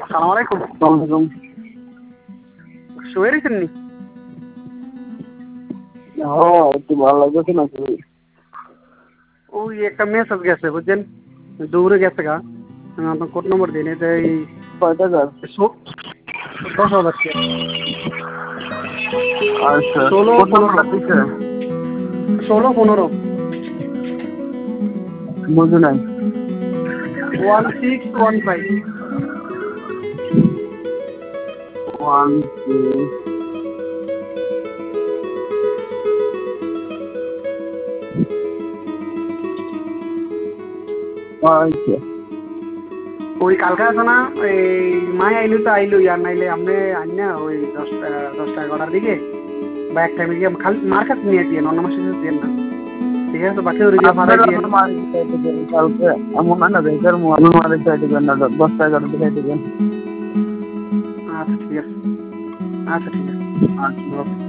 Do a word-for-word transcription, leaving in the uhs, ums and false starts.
সালাম আলাইকুম। ওয়ালাইকুম। শুয়ে রয়েছেন নি? হ্যাঁ, একটু ভালো লাগতেছে না শরীর। ওই একটা মেসেজ গেছে বুঝছেন, দৌড়ে গেছে গা। আমি আপনার কোড নম্বর দিন, এটা এই কয় টাকার? সো- দশ হাজার টাকা। আচ্ছা, ষোলো কোড পনেরো নাম্বারটা কিসে? ষোলো পনেরো বুঝি নাই। One six one five. One two আচ্ছা। ওই কালকে আছে না, এই মাই আইলু তো আইলু, আর নাইলে আপনি আইন না ওই দশটা দশটা এগারোটার দিকে বা এক টাইমে গিয়ে খালি মার কাছে নিয়ে দিয়ে অন্য মাসে দিয়ে না, ঠিক আছে? বাকি ওর গিয়ে ফাড়াই আপনারা দিয়ে। আমার মারি চাইতে দেন কালকে, এমন হয় না বেকার আমি মারি চাইতে দেন না, দশটা এগারো চাইতে দেন। আচ্ছা ঠিক আছে, আচ্ছা ঠিক আছে। আচ্ছা। ওকে।